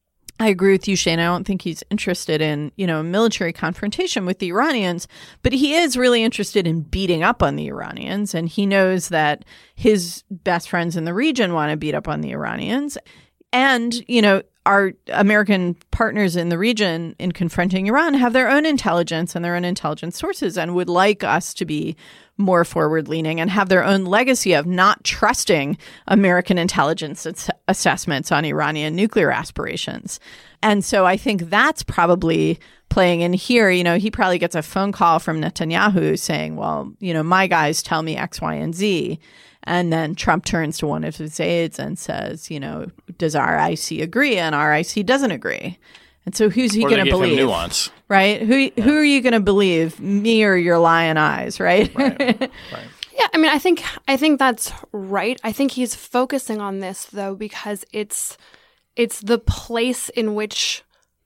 I agree with you, Shane. I don't think he's interested in, you know, military confrontation with the Iranians, but he is really interested in beating up on the Iranians. And he knows that his best friends in the region want to beat up on the Iranians. And, you know, our American partners in the region in confronting Iran have their own intelligence and their own intelligence sources and would like us to be more forward-leaning and have their own legacy of not trusting American intelligence ass- assessments on Iranian nuclear aspirations. And so I think that's probably playing in here. You know, he probably gets a phone call from Netanyahu saying, well, you know, my guys tell me X, Y, and Z. And then Trump turns to one of his aides and says, you know, does our I C agree? And our I C doesn't agree. And so who's he going to believe?
Him nuance.
Right? Who yeah. who are you going to believe? Me or your lying eyes, right?
Right. Right.
Yeah, I mean, I think I think that's right. I think he's focusing on this though because it's it's the place in which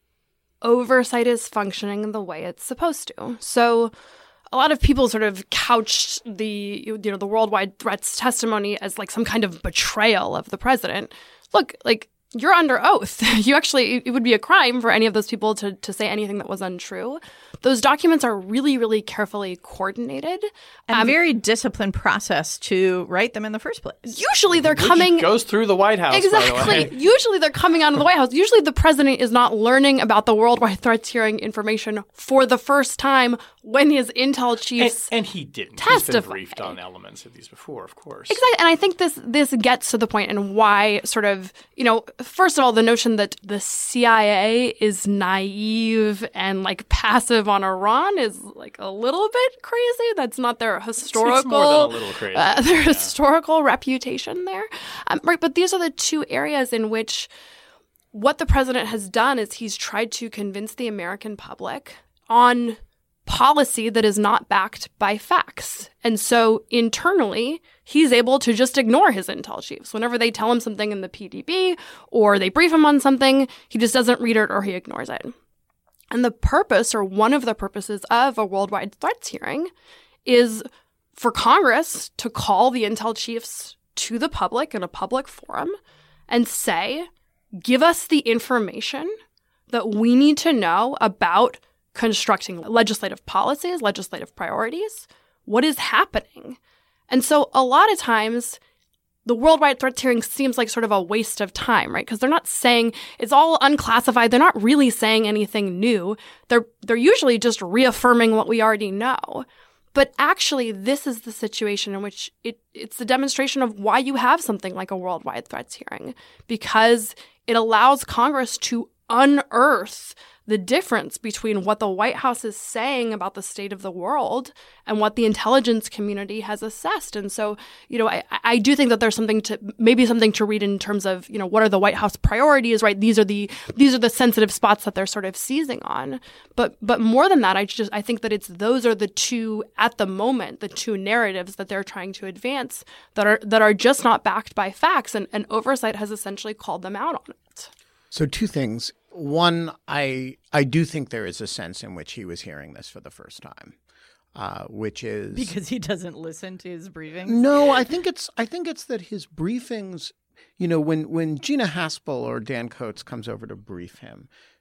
oversight is functioning the way it's supposed to. So a lot of people sort of couched the you know the worldwide threats testimony as like some kind of betrayal of the president. Look, like you're under oath. You actually, it would be a crime for any of those people to, to say anything that was untrue. Those documents are really, really carefully coordinated.
And
um,
very disciplined process to write them in the first place.
Usually they're
Which
coming...
goes through the White House,
Exactly.
by the way.
Usually they're coming out of the White House. Usually the president is not learning about the worldwide threats hearing information for the first time when his intel chiefs
And, and he didn't.
testify.
He's been briefed on elements of these before, of course.
Exactly. And I think this this gets to the point and why sort of, you know, first of all, the notion that the C I A is naive and like passive on Iran is like a little bit crazy. That's not their historical,
it's more than a little crazy.
Uh, their
yeah.
historical reputation there. Um, right. But these are the two areas in which what the president has done is he's tried to convince the American public on policy that is not backed by facts. And so internally, he's able to just ignore his intel chiefs. Whenever they tell him something in the P D B or they brief him on something, he just doesn't read it or he ignores it. And the purpose, or one of the purposes of a worldwide threats hearing, is for Congress to call the intel chiefs to the public in a public forum and say, give us the information that we need to know about constructing legislative policies, legislative priorities, what is happening. And so a lot of times the worldwide threats hearing seems like sort of a waste of time, right? Because they're not saying, it's all unclassified. They're not really saying anything new. They're they're usually just reaffirming what we already know. But actually, this is the situation in which it, it's the demonstration of why you have something like a worldwide threats hearing, because it allows Congress to unearth the difference between what the White House is saying about the state of the world and what the intelligence community has assessed. And so, you know, I, I do think that there's something to maybe something to read in terms of, you know, what are the White House priorities, right? These are the these are the sensitive spots that they're sort of seizing on. But but more than that, I just I think that it's those are the two at the moment, the two narratives that they're trying to advance that are that are just not backed by facts, and, and oversight has essentially called them out on it.
So two things. One, I I do think there is a sense in which he was hearing this for the first time, uh, which is
because he doesn't listen to his briefings.
No, I think it's I think it's that his briefings, you know, when when Gina Haspel or Dan Coates comes over to brief him,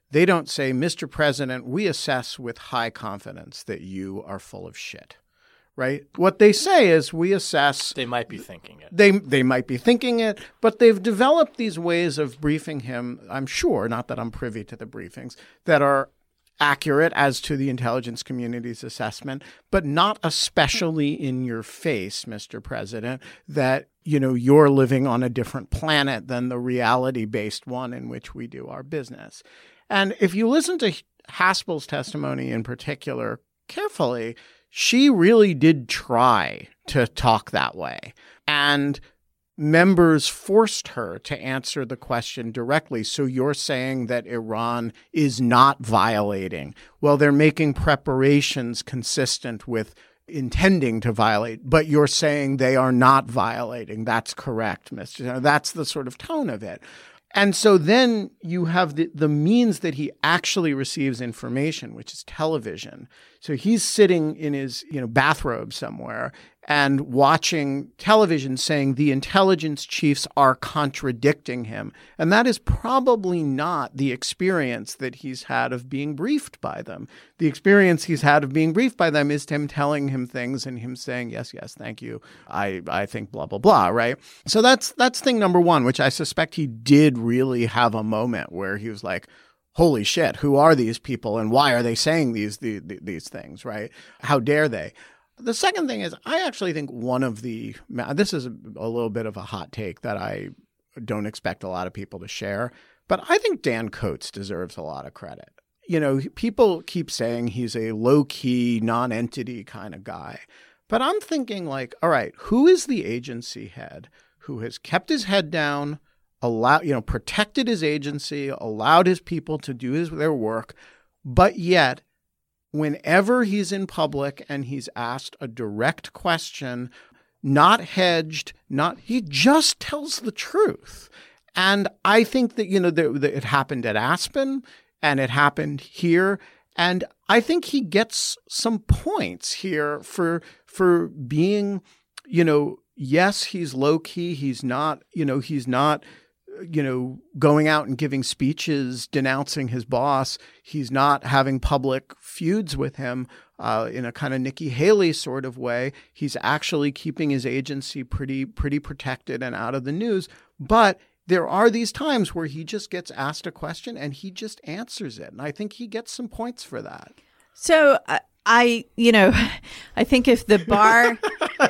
They don't say, Mister President, we assess with high confidence that you are full of shit. Right? What they say is we assess.
They might be thinking it.
They they might be thinking it, but they've developed these ways of briefing him, I'm sure, not that I'm privy to the briefings, that are accurate as to the intelligence community's assessment, but not especially in your face, Mister President, that, you know, you're living on a different planet than the reality-based one in which we do our business. And if you listen to Haspel's testimony in particular carefully, she really did try to talk that way. And members forced her to answer the question directly. So you're saying that Iran is not violating. Well, they're making preparations consistent with intending to violate, but you're saying they are not violating. That's correct, Mister That's the sort of tone of it. And so then you have the, the means that he actually receives information, which is television. So he's sitting in his, you know, bathrobe somewhere and watching television saying the intelligence chiefs are contradicting him. And that is probably not the experience that he's had of being briefed by them. The experience he's had of being briefed by them is him telling him things and him saying, yes, yes, thank you. I, I think blah, blah, blah, right? So that's that's thing number one, which I suspect he did really have a moment where he was like, holy shit, who are these people and why are they saying these, these, these things, right? How dare they? The second thing is, I actually think one of the – this is a, a little bit of a hot take that I don't expect a lot of people to share, but I think Dan Coats deserves a lot of credit. You know, people keep saying he's a low-key, non-entity kind of guy. But I'm thinking like, all right, who is the agency head who has kept his head down, allowed, you know, protected his agency, allowed his people to do his, their work, but yet – whenever he's in public and he's asked a direct question, not hedged, not he just tells the truth. And I think that, you know, that, that it happened at Aspen and it happened here. And I think he gets some points here for for being, you know, yes, he's low key. He's not, you know, he's not you know, going out and giving speeches denouncing his boss. He's not having public feuds with him uh, in a kind of Nikki Haley sort of way. He's actually keeping his agency pretty, pretty protected and out of the news. But there are these times where he just gets asked a question and he just answers it. And I think he gets some points for that.
So uh, I, you know, I think if the bar...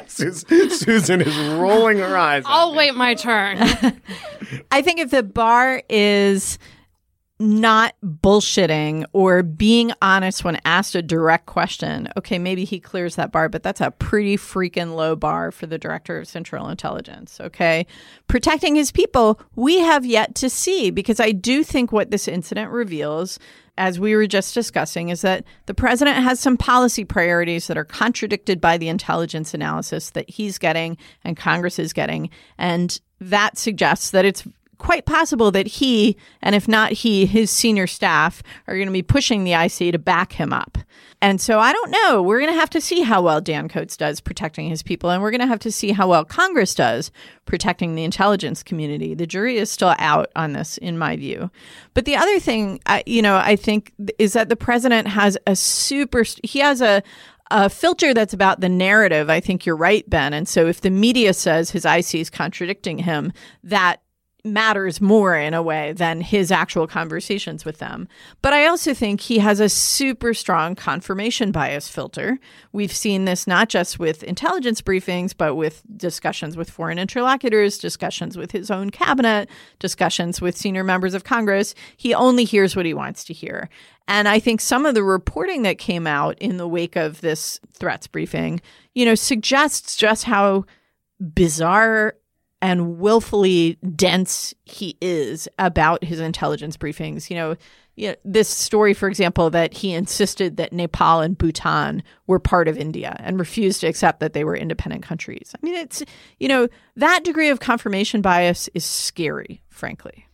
Susan is rolling her eyes.
I'll wait my turn.
I think if the bar is not bullshitting or being honest when asked a direct question, okay, maybe he clears that bar, but that's a pretty freaking low bar for the Director of Central Intelligence, okay? Protecting his people, we have yet to see, because I do think what this incident reveals, as we were just discussing, is that the president has some policy priorities that are contradicted by the intelligence analysis that he's getting and Congress is getting. And that suggests that it's quite possible that he, and if not he, his senior staff are going to be pushing the I C to back him up. And so I don't know. We're going to have to see how well Dan Coats does protecting his people, and we're going to have to see how well Congress does protecting the intelligence community. The jury is still out on this, in my view. But the other thing, I, you know, I think is that the president has a super, he has a, a filter that's about the narrative. I think you're right, Ben. And so if the media says his I C is contradicting him, that matters more in a way than his actual conversations with them. But I also think he has a super strong confirmation bias filter. We've seen this not just with intelligence briefings, but with discussions with foreign interlocutors, discussions with his own cabinet, discussions with senior members of Congress. He only hears what he wants to hear. And I think some of the reporting that came out in the wake of this threats briefing, you know, suggests just how bizarre and willfully dense he is about his intelligence briefings. You know, you know, this story, for example, that he insisted that Nepal and Bhutan were part of India and refused to accept that they were independent countries. I mean, it's, you know, that degree of confirmation bias is scary, frankly.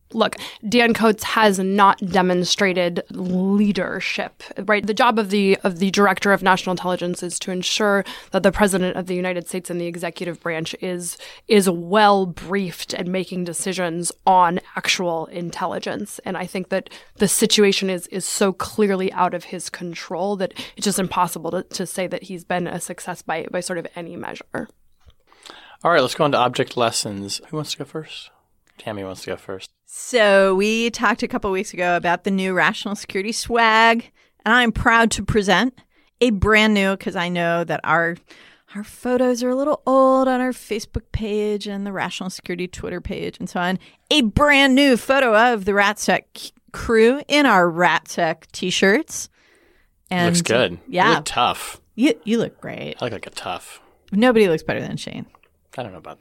look, Dan Coats has not demonstrated leadership, right? The job of the of the Director of National Intelligence is to ensure that the President of the United States and the executive branch is is well briefed and making decisions on actual intelligence. And I think that the situation is is so clearly out of his control that it's just impossible to, to say that he's been a success by by sort of any measure.
All right, let's go on to object lessons. Who wants to go first? Tammy wants to go first.
So we talked a couple weeks ago about the new Rational Security swag, and I'm proud to present a brand new, because I know that our our photos are a little old on our Facebook page and the Rational Security Twitter page and so on, a brand new photo of the RatSec crew in our RatSec t-shirts. And
looks good.
Yeah.
You look tough.
You, you look great.
I look like a tough.
Nobody looks better than Shane.
I don't know about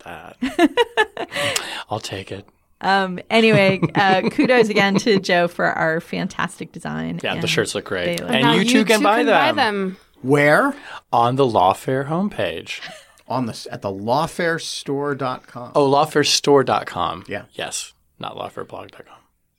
that. I'll take it.
Um, anyway, uh, kudos again to Joe for our fantastic design.
Yeah, the shirts look great.
Look
and
Now
you too can, buy,
can
them.
buy them.
Where?
On the Lawfare homepage.
On the at the lawfare store dot com.
Oh, lawfare store dot com.
Yeah.
Yes, not lawfare blog dot com.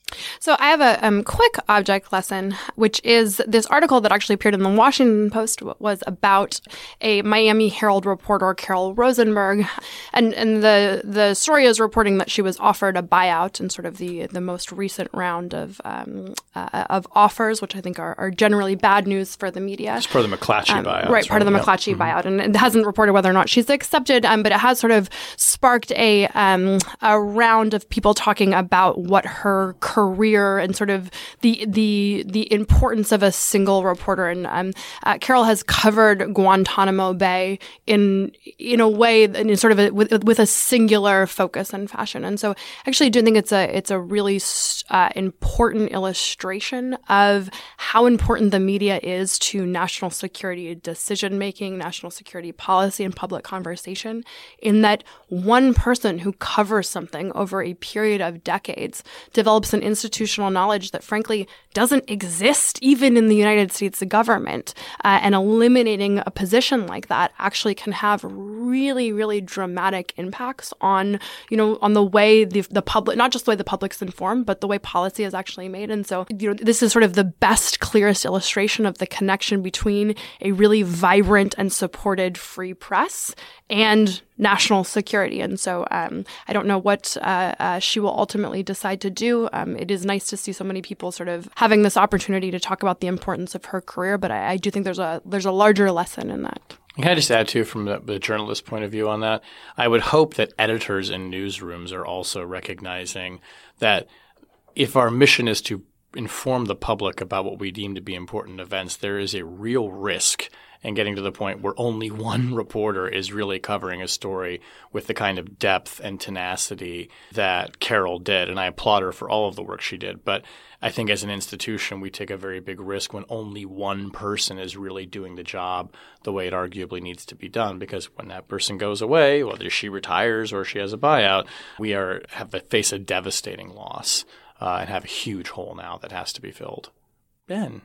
So I have a um, quick object lesson, which is this article that actually appeared in the Washington Post was about a Miami Herald reporter, Carol Rosenberg. And and the the story is reporting that she was offered a buyout in sort of the, the most recent round of um, uh, of offers, which I think are, are generally bad news for the media.
It's part of the McClatchy
Um,
buyout.
right, part of the
Yep.
McClatchy
Mm-hmm.
buyout. And it hasn't reported whether or not she's accepted, um, but it has sort of sparked a um, a round of people talking about what her career and sort of the the the importance of a single reporter. And um, uh, Carol has covered Guantanamo Bay in in a way, in sort of a, with with a singular focus and fashion. And so, actually, I do think it's a it's a really uh, important illustration of how important the media is to national security decision making, national security policy, and public conversation. In that one person who covers something over a period of decades develops an institutional knowledge that frankly doesn't exist even in the United States government. Uh, and eliminating a position like that actually can have really, really dramatic impacts on, you know, on the way the, the public, not just the way the public's informed, but the way policy is actually made. And so, you know, this is sort of the best, clearest illustration of the connection between a really vibrant and supported free press and national security. And so um, I don't know what uh, uh, she will ultimately decide to do. Um, it is nice to see so many people sort of having this opportunity to talk about the importance of her career, but I, I do think there's a there's a larger lesson in that.
Can I just add, too, from the, the journalist point of view on that? I would hope that editors in newsrooms are also recognizing that if our mission is to inform the public about what we deem to be important events, there is a real risk in getting to the point where only one reporter is really covering a story with the kind of depth and tenacity that Carol did. And I applaud her for all of the work she did. But I think as an institution, we take a very big risk when only one person is really doing the job the way it arguably needs to be done. Because when that person goes away, whether she retires or she has a buyout, we are have to face a devastating loss uh, and have a huge hole now that has to be filled. Ben.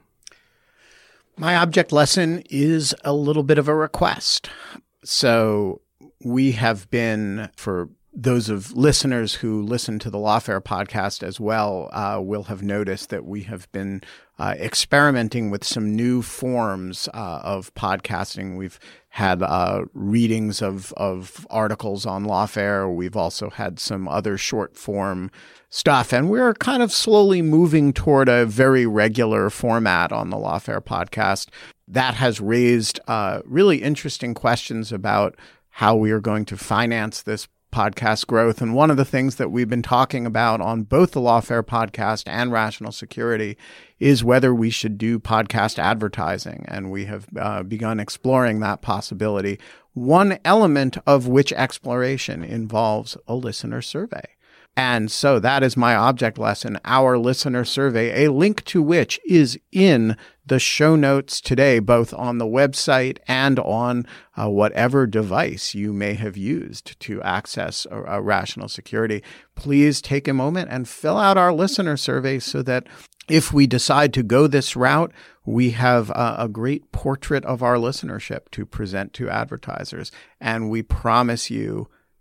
My object lesson is a little bit of a request. So we have been, for those of listeners who listen to the Lawfare podcast as well, uh, will have noticed that we have been uh, experimenting with some new forms uh, of podcasting. We've had uh, readings of, of articles on Lawfare. We've also had some other short form stuff. And we're kind of slowly moving toward a very regular format on the Lawfare podcast. That has raised uh, really interesting questions about how we are going to finance this podcast growth. And one of the things that we've been talking about on both the Lawfare podcast and Rational Security is whether we should do podcast advertising. And we have uh, begun exploring that possibility, one element of which exploration involves a listener survey. And so that is my object lesson, our listener survey, a link to which is in the show notes today, both on the website and on uh, whatever device you may have used to access a, a Rational Security. Please take a moment and fill out our listener survey so that if we decide to go this route, we have a, a great portrait of our listenership to present to advertisers. And we promise you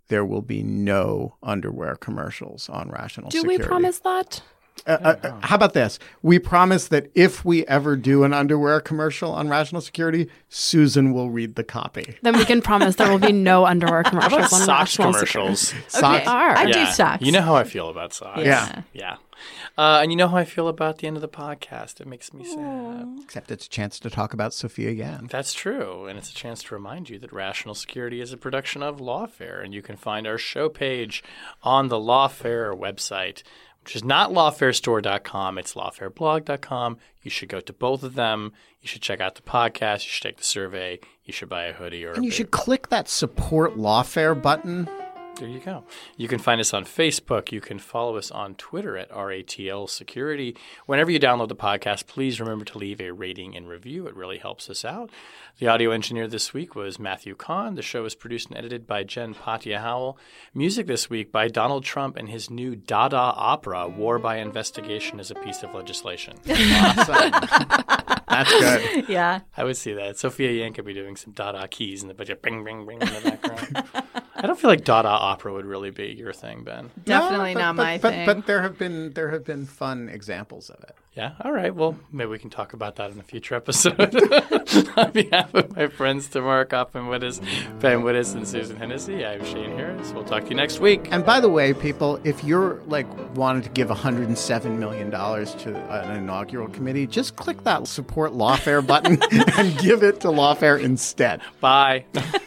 there will be no underwear commercials on Rational
Do
Security.
we promise that?
Uh, uh, how about this? We promise that if we ever do an underwear commercial on Rational Security, Susan will read the copy.
Then we can promise there will be no underwear commercials on
Socks
Rational
commercials.
Security.
Socks?
Are.
I do
Yeah.
socks.
You know how I feel about socks.
Yeah.
Yeah. Uh, and you know how I feel about the end of the podcast. It makes me sad.
Except it's a chance to talk about Sophia Yan.
That's true. And it's a chance to remind you that Rational Security is a production of Lawfare. And you can find our show page on the Lawfare website, which is not lawfare store dot com. It's lawfare blog dot com. You should go to both of them. You should check out the podcast. You should take the survey. You should buy a hoodie or a
And you
beer.
should click that support Lawfare button.
There you go. You can find us on Facebook. You can follow us on Twitter at R A T L Security. Whenever you download the podcast, please remember to leave a rating and review. It really helps us out. The audio engineer this week was Matthew Kahn. The show is produced and edited by Jen Patja Howell. Music this week by Donald Trump and his new Dada opera, War by Investigation is a Piece of Legislation.
Awesome. That's good.
Yeah.
I would see that. Sophia Yan could be doing some Dada keys in the budget, bing, bing, bing in the background. I don't feel like Dada opera would really be your thing, Ben.
Definitely
No, but-
not
but-
my
but,
thing.
But there have been there have been fun examples of it.
Yeah. All right. Well, maybe we can talk about that in a future episode. On behalf of my friends Tamara Coffin-Wittes, Ben Wittes, and Susan Hennessy, I'm Shane Harris. We'll talk to you next week.
And by the way, people, if you're like wanting to give one hundred seven million dollars to an inaugural committee, just click that support Lawfare button and give it to Lawfare instead.
Bye.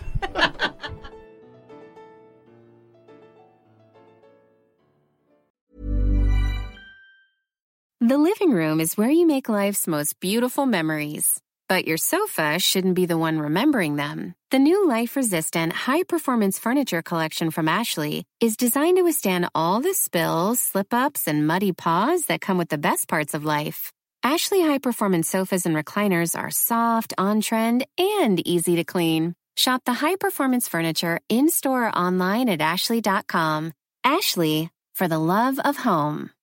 The living room is where you make life's most beautiful memories. But your sofa shouldn't be the one remembering them. The new life-resistant, high-performance furniture collection from Ashley is designed to withstand all the spills, slip-ups, and muddy paws that come with the best parts of life. Ashley high-performance sofas and recliners are soft, on-trend, and easy to clean. Shop the high-performance furniture in-store or online at ashley dot com. Ashley, for the love of home.